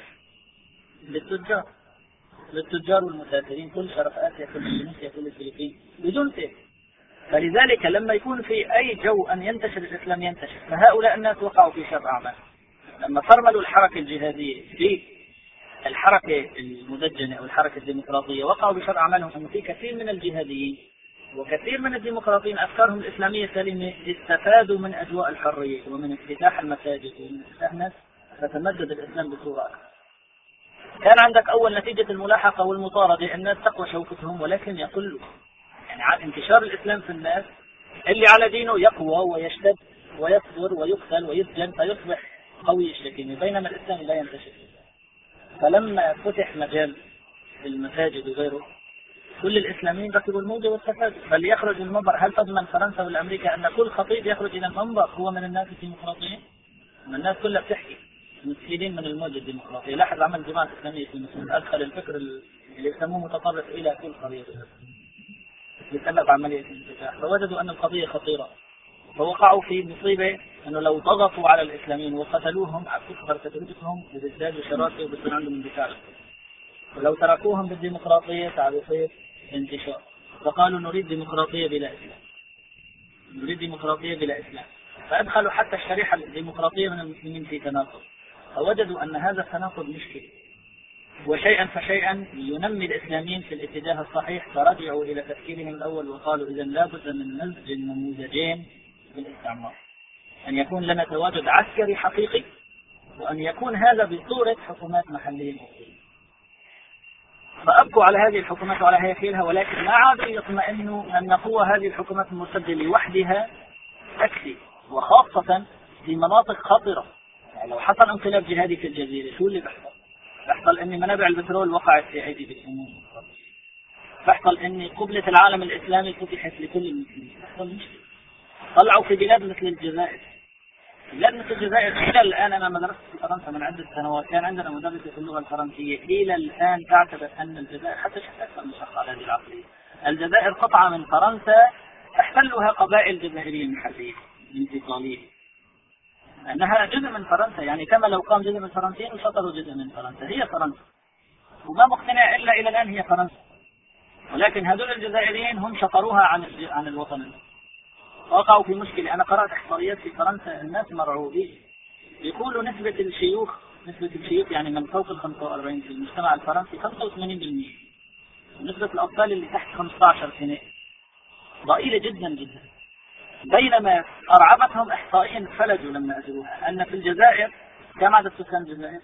للتجار والمسافرين، كل شرق آسيا كل إندونيسيا كل الفلبين بدون سيف. فلذلك لما يكون في أي جو أن ينتشر الإسلام ينتشر. فهؤلاء الناس وقعوا في شر أعمال لما فرملوا الحركة الجهادية في الحركة المدجنة أو الحركة الديمقراطية، وقعوا بشر أعمالهم أن في كثير من الجهاديين وكثير من الديمقراطيين أفكارهم الإسلامية سليمة، استفادوا من أجواء الحرية ومن افتتاح المساجد ومن افتتاح الناس، فتمدد الإسلام بصورة أكثر. كان عندك أول نتيجة الملاحقة والمطاردة الناس تقوى شوكتهم ولكن يقلوا، يعني على انتشار الإسلام في الناس اللي على دينه يقوى ويشتد ويصبر ويقتل ويسجن فيصبح قوي الشكيمة، بينما الإسلام لا ينتشر. فلما فتح مجال المساجد وغيره كل الإسلاميين ركبوا الموجة واستفادوا. بل يخرج المنبر، هل تضمن فرنسا ولا أمريكا أن كل خطيب يخرج إلى المنبر هو من الناس الديمقراطيين؟ الناس كلها بتحكي مستفيدين من الموجة الديمقراطية. لاحظ عمل الجماعة الإسلامية في مصر، أدخل الفكر اللي يسموه متطرف إلى كل قضية بسبب عملية الانفتاح، فوجدوا أن القضية خطيرة فوقعوا في مصيبة أنه لو ضغطوا على الإسلاميين وقتلوهم تكبر تدريسهم وبالذات شراسة وبيكون عندهم اندفاع، ولو تركوهم بالديمقراطية تعرفوا انتشار. فقالوا نريد ديمقراطية بلا إسلام، نريد ديمقراطية بلا إسلام، فأدخلوا حتى الشريحة الديمقراطية من المسلمين في تناقض، فوجدوا أن هذا التناقض مشكلة. وشيئا فشيئا ينمي الإسلاميين في الاتجاه الصحيح، فرجعوا إلى تفكيرهم الأول وقالوا إذا لابد من مزج النموذجين بالاستعمار، أن يكون لنا تواجد عسكري حقيقي، وأن يكون هذا بصورة حكومات محلية. فأبقوا على هذه الحكومات وعلى هياكلها، ولكن ما عادوا يطمئنوا أن قوة هذه الحكومات المرتدة لوحدها تكفي، وخاصة في مناطق خطرة. يعني لو حصل انقلاب جهادي في الجزيرة شو اللي بيحصل ان منابع البترول وقعت في ايدي بالامم، بيحصل ان قبلة العالم الاسلامي فتحت لكل المسلمين. طلعوا في بلاد مثل الجزائر، بلاد مثل الجزائر الى الان، انا ما درست في فرنسا من عدة سنوات، كان عندنا مدرس في اللغة الفرنسية، الى الان تعتبر ان الجزائر حتى شكلت مشقة على هذه العقلية. الجزائر قطعة من فرنسا احتلوها قبائل جزائرية محلية انفصالية، أنها جزء من فرنسا، يعني كما لو قام جزء من الفرنسيين وشطروا جزء من فرنسا. هي فرنسا وما مقتنع إلا إلى الآن هي فرنسا، ولكن هذول الجزائريين هم شطروها عن الوطن، وقعوا في مشكلة. أنا قرأت إحصائيات في فرنسا، الناس مرعوبين، يقولوا نسبة الشيوخ يعني من فوق ال 45 في المجتمع الفرنسي 85%، ونسبة الأطفال اللي تحت 15 سنة ضئيلة جدا جدا. بينما أرعبتهم إحصائيا فلجوا لما أجروها أن في الجزائر كم عدد سكان الجزائر؟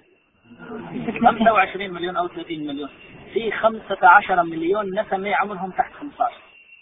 25 مليون أو 30 مليون، في 15 مليون نسمة عمرهم تحت 15.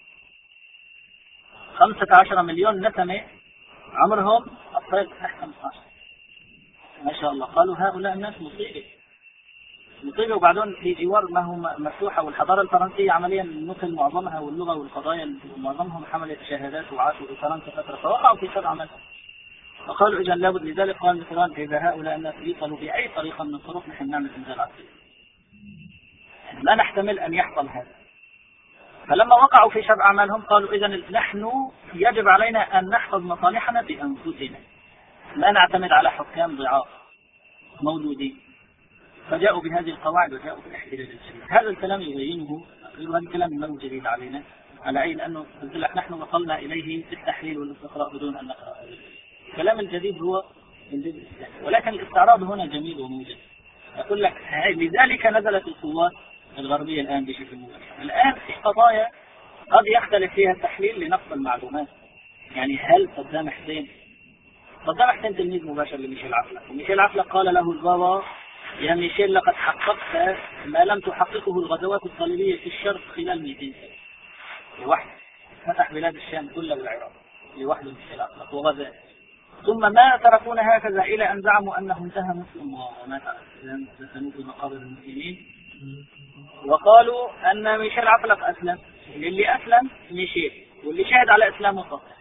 15 مليون نسمة عمرهم أطفال تحت 15. ما شاء الله. قالوا هؤلاء الناس مصيبة، وبعدين في جوار ما هو مفتوحة. والحضارة الفرنسية عمليا مثل معظمها، واللغة والقضايا معظمهم حملت شهادات وعاشوا في فرنسا فترة، فوقعوا في شر عمل. فقالوا إذا لابد، لذلك قال مثلا إذا هؤلاء الناس يصلوا بأي طريقة من الطرق نحن نعمل إنزال عسكري، لا نحتمل أن يحصل هذا. فلما وقعوا في شر أعمالهم قالوا إذا نحن يجب علينا أن نحفظ مصالحنا بأنفسنا، لا نعتمد على حكام ضعاف مولودين. فجاءوا بهذه القواعد وجاءوا بالاحتجاج الشديد. هذا الكلام يبينه، هذا الكلام ما هو جديد علينا، على أي لأنه نحن وصلنا إليه في التحليل والاستقراء بدون أن نقرأ. الكلام الجديد هو الجديد الإسلامي، ولكن الاستعراض هنا جميل وموجز. أقول لك لذلك نزلت القوات الغربية الآن بشكل مباشر. الآن في قضايا قد يختلف فيها التحليل لنقص المعلومات. يعني هل صدام حسين تلميذ مباشر لميشيل عفلق، وميشيل عفلق قال له البابا يا ميشيل لقد حققت ما لم تحققه الغزوات الصليبية في الشرق خلال 200 سنة لوحده. فتح بلاد الشام كلها والعراق لوحده ميشيل عفلق وغزا، ثم ما تركون هكذا إلى أن زعموا أنه انتهى مسلم ومات على الإسلام، دفنوه في مقابر المسلمين، وقالوا أن ميشيل عفلق أسلم. اللي أسلم ميشيل، واللي شهد على إسلامه صدام.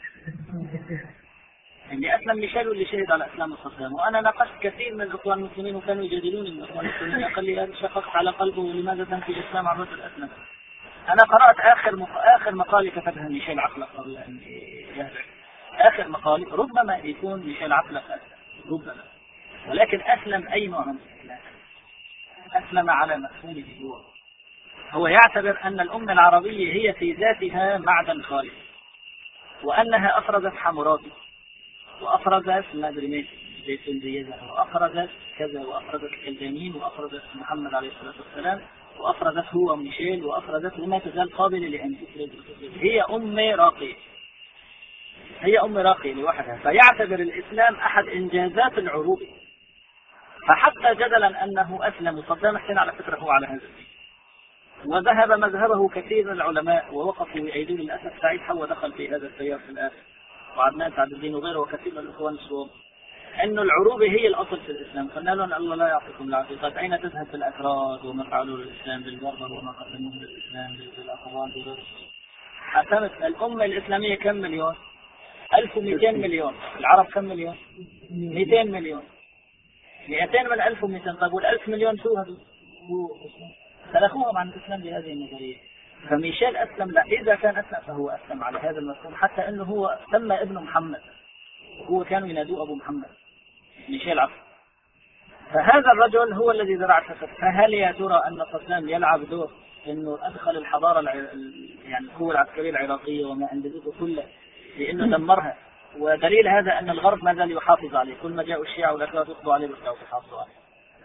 اللي أسلم ميشيل واللي شهد على إسلام صدام. وأنا ناقشت كثير من الإخوان المسلمين وكانوا يجادلوني من الإخوان المسلمين، قال لي شققت على قلبه ولماذا تنفي الإسلام عن رجل أسلم. أنا قرأت آخر مقالة كتبها ميشيل عفلق قبل أن يهدع. آخر مقالة ربما يكون ميشيل عفلق أسلم، ربما، ولكن أسلم أي نوع من الإسلام؟ أسلم على مفهومه هو يعتبر أن الأمة العربية هي في ذاتها معدن خالص، وأنها أفرزت حمورابي وأفرزت ما أدري مين زيتون زيادة، وأفرزت كذا، وأفرزت الكلدانيين، وأفرزت محمد عليه الصلاة والسلام، وأفرزت هو ميشيل، وأفرزت وما تزال قابلة لأن تفرز. هي أمة راقية، هي أمة راقية لوحدها. فيعتبر الإسلام أحد إنجازات العروبة. فحتى جدلا أنه أسلم صدام حسين على فكرة هو على هذا الشيء، وذهب مذهبه كثير من العلماء ووقفوا يعيدون. للأسف سعيد حوا دخل في هذا التيار في الآخر، وعدنان سعد الدين وغيره وكثير من الإخوان الصوم، أنه العروبة هي الأصل في الإسلام. قلنا لهم الله لا يعطيكم العافية، أين تذهب في الأكراد وما فعلوا للإسلام بالبربر وما قدموه للإسلام بالأخوان وغيره. حسمت الأمة الإسلامية كم مليون؟ 1200 مليون. العرب كم مليون؟ 200 مليون. 200 من 1200. طيب وال1000 مليون شو هذول؟ سلخوهم عن الإسلام بهذه النظرية. فميشيل أسلم، لا، إذا كان أسلم فهو أسلم على هذا المفهوم، حتى أنه هو سمى ابن محمد، هو كانوا ينادوه أبو محمد ميشيل عفلق. فهذا الرجل هو الذي زرع الفساد. فهل يا ترى أن صدام يلعب دور أنه أدخل الحضارة يعني القوة العسكرية العراقية وما أنجزته كله لأنه دمرها؟ ودليل هذا أن الغرب ما زال يحافظ عليه، كل ما جاءوا الشيعة والأكراد يقضوا عليه ويحافظوا عليه.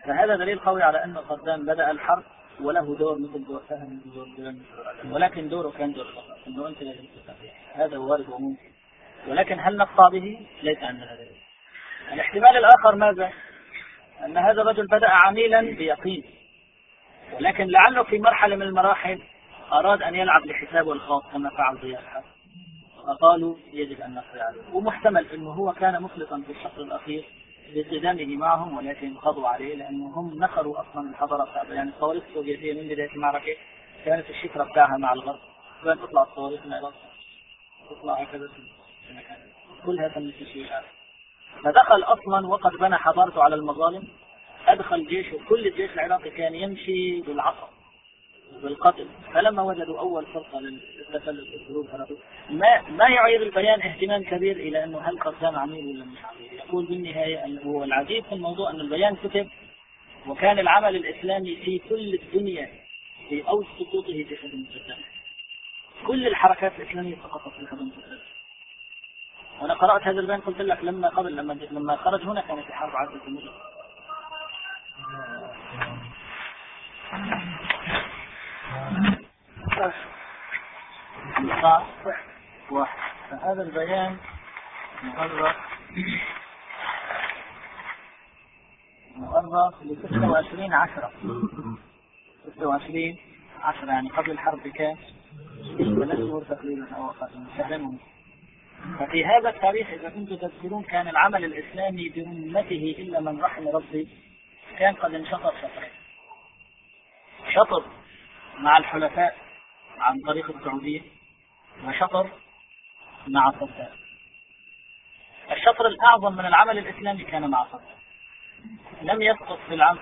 فهذا دليل قوي على أن صدام بدأ الحرب وله دور مثل دور فهم مثل دور جولان، ولكن دوره كان دور فقط أنه أنت لازم تستطيع. هذا وارد وممكن، ولكن هل نقطع به؟ ليس عندنا دليل. الاحتمال الآخر ماذا؟ أن هذا الرجل بدأ عميلا بيقين، ولكن لعله في مرحلة من المراحل أراد أن يلعب لحسابه الخاص كما فعل ضياء الحق، فقالوا يجب أن نقضي عليه. ومحتمل أنه هو كان مخلصا في الشهر الأخير باصطدامه معهم، ولكن قضوا عليه لأنه هم نخروا أصلا الحضارة بتاعته. يعني الصواريخ السوفيتية من بداية المعركة كانت الشفرة بتاعها مع الغرب، كانت تطلع الصواريخ من العراق تطلع هكذا في مكان، كلها تم تشويشات. فدخل أصلا وقد بنى حضارته على المظالم، أدخل جيشه، كل الجيش العراقي كان يمشي بالعصا بالقتل. فلما وجدوا أول فرصة للتسلل في الحروب هربوا. ما يعير البيان اهتمام كبير إلى أنه هل صدام عميل ولا مش عميل. يقول بالنهاية أنه هو العجيب في الموضوع أن البيان كتب وكان العمل الإسلامي في كل الدنيا في أوج سقوطه في خدمة صدام. كل الحركات الإسلامية سقطت في خدمة صدام. وأنا قرأت هذا البيان قلت لك لما خرج هنا كانت الحرب عدت المدة. واحد. فهذا البيان مؤرخ ل 26/10 يعني قبل الحرب بكام؟ 3 شهور تقريبا أو أقل من شهرين. ففي هذا التاريخ إذا كنتم تذكرون كان العمل الإسلامي بأمته إلا من رحم ربي كان قد انشطر شطرين. شطر مع الحلفاء عن طريق السعودية، وشطر مع صدام. الشطر الأعظم من العمل الإسلامي كان مع صدام. لم يسقط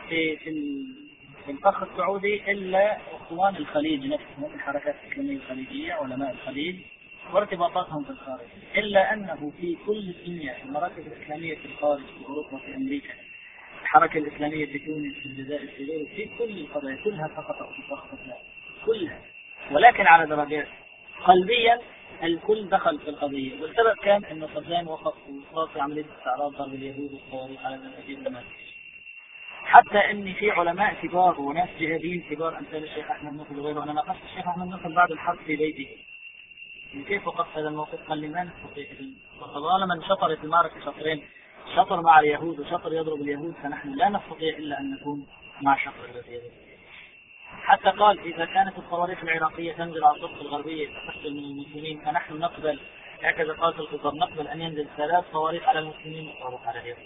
في الفخ السعودي إلا أخوان الخليج نفسهم، الحركات الإسلامية الخليجية، علماء الخليج وارتباطاتهم في الخارج، إلا أنه في كل الدنيا المراكز الإسلامية في الخارج، في أوروبا، في أمريكا، الحركة الإسلامية في تونس، في الجزائر، في غيره، في كل القضايا كلها سقطت في فخ صدام كلها، ولكن على درجات. قلبيا الكل دخل في القضية، والسبب كان أن صدام وقف في عملية استعراض ضرب اليهود والصواريخ على المساجد المسيحية. حتى ان في علماء كبار وناس جهاديين كبار امثال الشيخ احمد نصر وغيره. انا ناقشت الشيخ احمد نصر بعد الحرب في بيته كيف وقف هذا الموقف، قال لي ما نستطيع، وطالما انشطرت المعركه شطرين، شطر مع اليهود وشطر يضرب اليهود، فنحن لا نستطيع الا ان نكون مع شطر الذي يضرب. حتى قال اذا كانت الصواريخ العراقيه تنزل على الضفه الغربيه تقتل من المسلمين فنحن نقبل، هكذا قال في الخطاب، نقبل ان ينزل 3 صواريخ على المسلمين وصواريخ على اليهود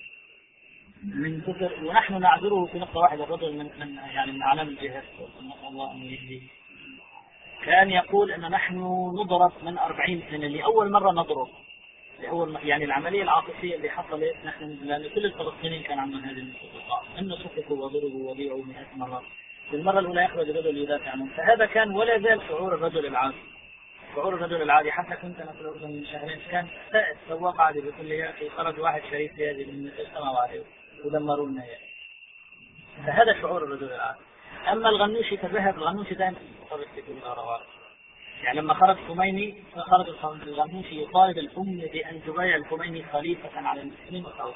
من كثر. ونحن نعذره في نقطة واحدة، الرجل من أعلام الجهاد، نسأل الله أن يهديه، كان يقول أن نحن نضرب من 40 سنة لأول مرة نضرب، يعني العملية العاطفية اللي حصلت نحن، لأن كل الفلسطينيين كان عندهم هذه النقطة، إنه سفكوا وضربوا وبيعوا 100 مرات، في المرة الأولى يخرج الرجل يدافع عنهم. فهذا كان ولا زال شعور الرجل العادي، شعور الرجل العادي. حتى كنت أنا في الأردن من شهرين، كان سواق عادي بيقول لي يا أخي خرج واحد شريف في هذه من اجتمعوا عليه ودمرونا يعني. فهذا شعور الرجل العادي. أما الغنوشي فذهب، الغنوشي دائما يصرف في كل الأراضي. يعني لما خرج خميني، خرج الغنوشي يطالب الأمة بأن تبايع الخميني خليفة على المسلمين وتوقف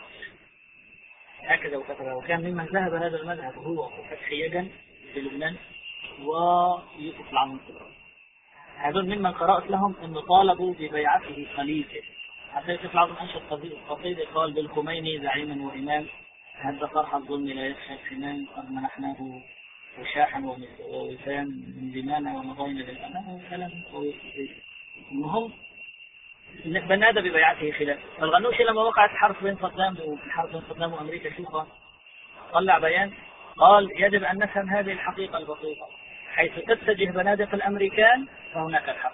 هكذا وكذا. وكان ممن ذهب هذا المذهب هو فتح يجن في لبنان ويوسف العنصري. هذول ممن قرأت لهم أنه طالبوا ببيعته خليفة. حتى يوسف العنصري أنشط قصيدة قال بالخميني زعيما وإمام، هذا فرح الظلم لا يخشى الحمام، قد منحناه وشاحا ووسام من دمانا ومضينا للأمام وكلام طويل. المهم بنادى ببيعته خلافه. فالغنوشي لما وقعت الحرب بين صدام وأمريكا شوفها، طلع بيان قال يجب أن نفهم هذه الحقيقة البسيطة، حيث تتجه بنادق الأمريكان فهناك الحرب،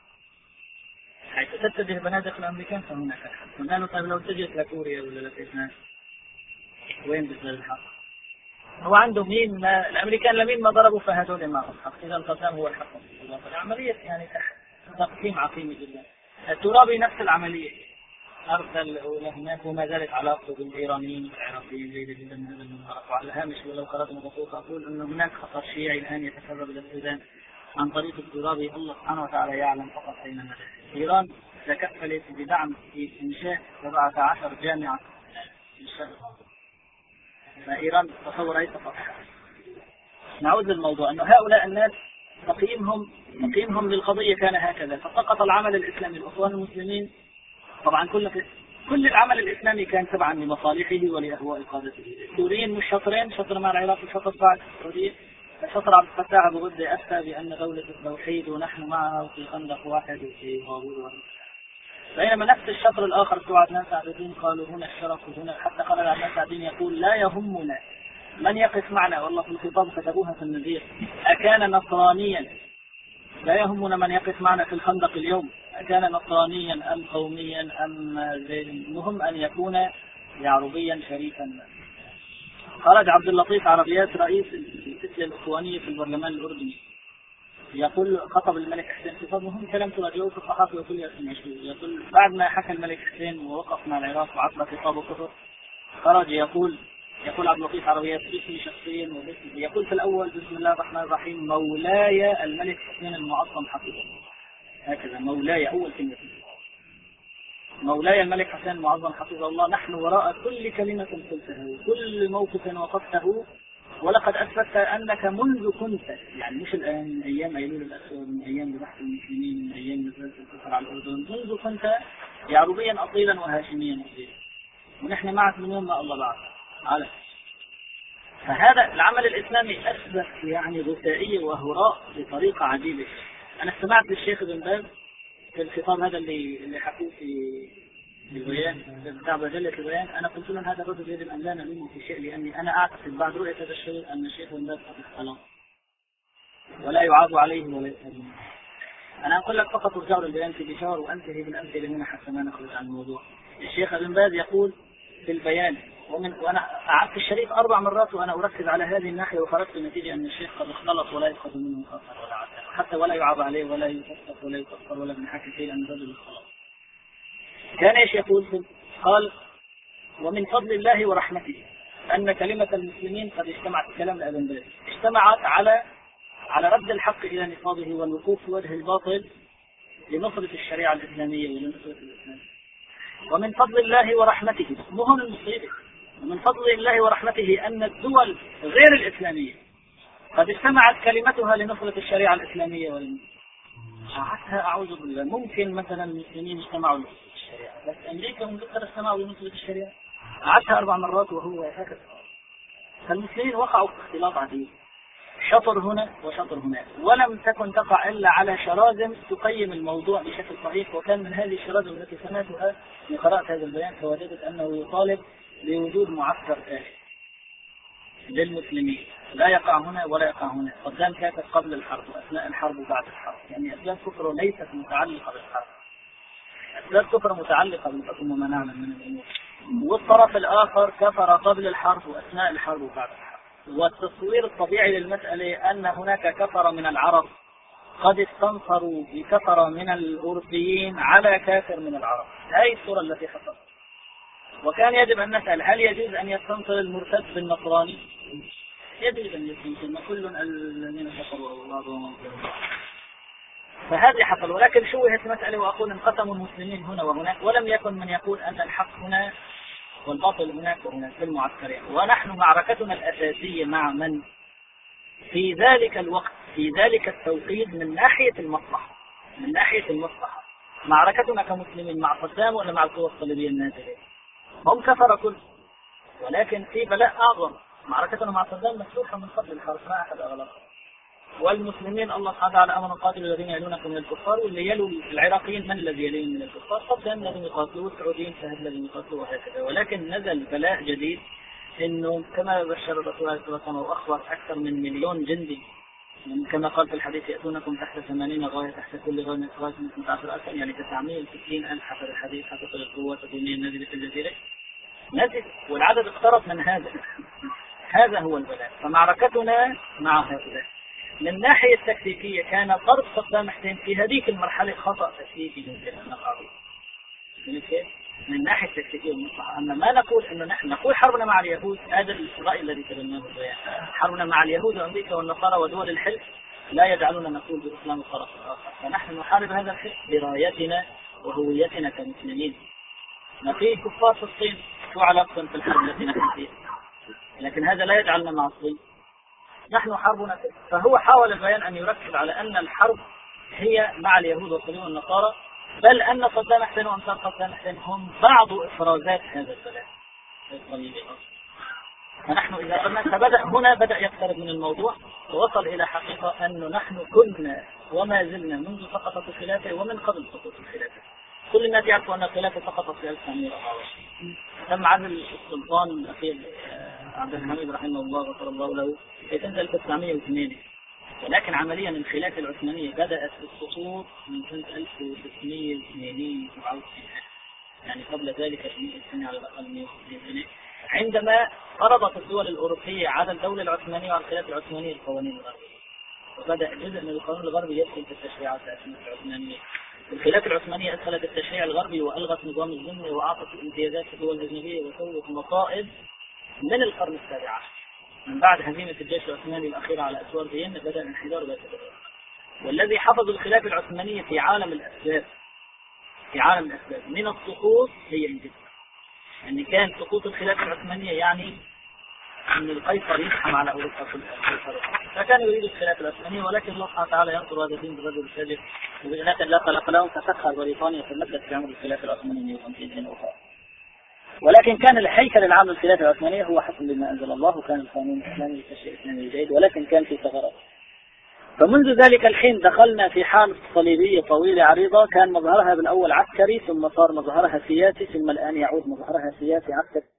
حيث تتجه بنادق الأمريكان فهناك الحرب. قالوا طيب لو اتجهت لكوريا ولا لفيتنام وين بتصير الحرب؟ هو عنده مين الأمريكان لمين ما ضربوا فهدول معهم الحق، إذا صدام هو الحق. العملية يعني تقسيم عقيم جدا. الترابي نفس العملية، أرسل هناك وما زالت علاقته بالإيرانيين والعراقيين جيدة جدا من هذا المنطقة. وعلى الهامش ولو قرأت مبسوطة أقول أن هناك خطر شيعي الآن يتسرب إلى السودان عن طريق الترابي، الله سبحانه وتعالى يعلم فقط أين مدى. إيران تكفلت بدعم في إنشاء 17 جامعة في الشرق، فإيران تصور ليس صحيحا. نعود للموضوع أنه هؤلاء الناس تقييمهم للقضية كان هكذا، فسقط العمل الإسلامي. الأخوان المسلمين طبعا كل العمل الإسلامي كان تبعا لمصالحه ولأهواء قادته. السوريين مش شطرين، شطر مع العراق وشطر بعد السعودية. شطر عبد الفتاح أبو غدة أفتى بأن دولة التوحيد ونحن معها في خندق واحد وفي غابور، بينما نفس الشطر الآخر بتوع عدنان سعدين قالوا هنا الشرف وهنا، حتى قال عدنان سعدين يقول لا يهمنا من يقف معنا، والله في الخطاب كتبوها في النذير، أكان نصرانيا لا يهمنا من يقف معنا في الخندق اليوم، أكان نصرانيا أم قوميا أم المهم أن يكون يعربيا شريفا. خرج عبد اللطيف عربيات رئيس الفتية الإخوانية في البرلمان الأردني يقول خطب الملك حسين في فضلهم كلام تراجعوه في الصحافة وكل يقول بعد ما حكى الملك حسين ووقف مع العراق وعطل خطابه كفر، خرج يقول عبد اللطيف عربيات باسمي شخصيا وباسمي، يقول في الأول بسم الله الرحمن الرحيم مولاي الملك حسين المعظم حفظه، هكذا مولاي أول كلمة، مولاي الملك حسين المعظم حفظه الله، نحن وراء كل كلمة قلتها وكل موقف وقفته، ولقد أثبتت أنك منذ كنت، يعني مش الآن من أيام أيلول الأسود، من أيام بحث المسلمين، من أيام نزلت الكفر على الأردن، منذ كنت يعربيا أصيلا وهاشميا أصيلا، ونحن معك من يوم ما الله بعث على. فهذا العمل الإسلامي أثبت يعني غثائية وهراء بطريقة عجيبة. أنا استمعت للشيخ ابن باز في الخطاب هذا اللي حكوه في البيان بتاع مجلة البيان، أنا قلت لهم هذا الرجل يجب أن لا نلومه في شيء، لأني أنا أعتقد بعد رؤية هذا الشيء أن الشيخ ابن باز قد اختلط ولا يعاب عليه ولا يسلم. أنا أقول لك فقط ارجعوا للبيان في بشار وأنتهي بالأمثلة هنا حتى ما نخرج عن الموضوع. الشيخ ابن باز يقول في البيان وأنا أعدت الشريط 4 مرات وأنا أركز على هذه الناحية، وخرجت بنتيجة أن الشيخ قد اختلط ولا يأخذ منه خطر ولا عسل، حتى ولا يعاب عليه ولا يكفر ولا يكفر ولا بنحكي فيه لأن الرجل اختلط. كان ايش يقول؟ قال ومن فضل الله ورحمته أن كلمة المسلمين قد اجتمعت، كلام ابن باز، اجتمعت على رد الحق إلى نصابه والوقوف في وجه الباطل لنصرة الشريعة الإسلامية ولنصرة الإسلام. ومن فضل الله ورحمته، مهم المصيبة، ومن فضل الله ورحمته أن الدول غير الإسلامية قد اجتمعت كلمتها لنصرة الشريعة الإسلامية قعدتها أعوذ بالله. ممكن مثلا المسلمين اجتمعوا لنصرة الشريعة، بس أمريكا مذكرة اجتمعوا لنصرة الشريعة، قعدتها 4 مرات وهو هكذا. فالمسلمين وقعوا في اختلاط عديد، شطر هنا وشطر هناك، ولم تكن تقع إلا على شرازم تقيم الموضوع بشكل صحيح. وكان من هذه الشرازم التي سمعتها من قراءة هذا البيان فوجدت أنه يطالب بوجود معسكر ثالث للمسلمين لا يقع هنا ولا يقع هنا، قدام كافر قبل الحرب وأثناء الحرب وبعد الحرب، يعني أسباب كفر ليست متعلقة بالحرب، أسباب كفر متعلقة بالحكم وما نعلم من الأمور، والطرف الآخر كفر قبل الحرب وأثناء الحرب وبعد الحرب. والتصوير الطبيعي للمسألة أن هناك كفر من العرب قد استنصروا بكفر من الأوروبيين على كافر من العرب، هذه الصورة التي حصلت. وكان يجب أن نسأل هل يجوز أن يستنصر المرتد بالنصراني؟ يجب أن يستنصر كل الذين كفروا الله. فهذه حصل، ولكن شوهت مسألة وأقول انقسموا المسلمين هنا وهناك، ولم يكن من يقول أن الحق هنا والباطل هناك وهناك في المعسكرين. ونحن معركتنا الأساسية مع من في ذلك الوقت في ذلك التوقيت من ناحية المصلحة، معركتنا كمسلمين مع صدام ولا مع القوى الصليبية النازلة؟ هم كفر كل، ولكن في بلاء أعظم، معركتنا مع صدام مفتوحة من قبل الحرب ما أحد أغلقها. والمسلمين الله سبحانه وتعالى أمر قاتلوا الذين يلونكم من الكفار، واللي يلوا العراقيين من الذي يلين من الكفار؟ صدام الذين يقاتلوا، والسعوديين فهد الذين يقاتلوا، وهكذا. ولكن نزل بلاء جديد إنه كما بشر الرسول صلى الله عليه وسلم وأخبر أكثر من 1,000,000 جندي كما قال في الحديث يأتونكم تحت 80 غاية، تحت كل غاية 12,000 يعني 960,000 حسب الحديث حسب القوة الدينية النازلة في الجزيرة نزل، والعدد اقترب من هذا. هذا هو البلاء. فمعركتنا مع هؤلاء من ناحية التكتيكية كان ضرب صدام حسين في هذيك المرحلة خطأ تكتيكي جدا نقاضي من ناحية التكتيكية والمصلحة. أما ما نقول إنه نحن نقول حربنا مع اليهود، هذا الرأي الذي تبناه البيان، حربنا مع اليهود وأمريكا والنصارى ودول الحلف لا يجعلنا نقول بإسلام الطرف الآخر، فنحن نحارب هذا الحلف برايتنا وهويتنا كمسلمين. ما في كفار في الصين شو علاقتهم في الحرب التي نحن فيها؟ لكن هذا لا يجعلنا معصومين. نحن حربنا كده. فهو حاول البيان أن يركز على أن الحرب هي مع اليهود والصليب والنصارى، بل أن صدام حسين وأنصار صدام حسين هم بعض إفرازات هذا السلام الصليبي. فنحن إذا قلنا هنا بدأ يقترب من الموضوع ووصل إلى حقيقة أنه نحن كنا وما زلنا منذ سقطت الخلافة ومن قبل سقوط الخلافة. كل الناس يعرفوا أن الخلافة سقطت في 1924. تم عزل السلطان الأخير عبد الحميد رحمه الله وغفر الله له في سنة 1908، ولكن عمليا الخلافة العثمانية بدأت السقوط من سنة 1667، يعني قبل ذلك ب100 سنة على الأقل 150 سنة، عندما فرضت الدول الأوروبية على الدولة العثمانية وعلى الخلافة العثمانية القوانين الغربية، وبدأ جزء من القانون الغربي يدخل في التشريعات العثمانية. الخلافة العثمانية أدخلت التشريع الغربي وألغت نظام الذمة وأعطت الامتيازات للدول الأجنبية وسوت مصائب من القرن السابع عشر. من بعد هزيمة الجيش العثماني الأخيرة على أسوار فيينا بدأ انحدار باتجاه. والذي حفظ الخلافة العثمانية في عالم الأسباب من السقوط هي إنجلترا. يعني كان سقوط الخلافة العثمانية يعني أن القيصر يزحم على أوروبا في القيصر، فكان يريد الخلافة العثمانية، ولكن الله سبحانه وتعالى ينصر هذا الدين بالرجل الفاجر وبجنات لا خلق لهم، فسخر بريطانيا تمدد في عمر الخلافة العثمانية 150 سنة أخرى. ولكن كان الهيكل العام للخلافة العثمانية هو حسب ما أنزل الله، وكان القانون الإسلامي والتشريع الإسلامي الجيد، ولكن كان في ثغرات. فمنذ ذلك الحين دخلنا في حالة صليبية طويلة عريضة، كان مظهرها بالأول عسكري ثم صار مظهرها سياسي، ثم الآن يعود مظهرها سياسي عسكري.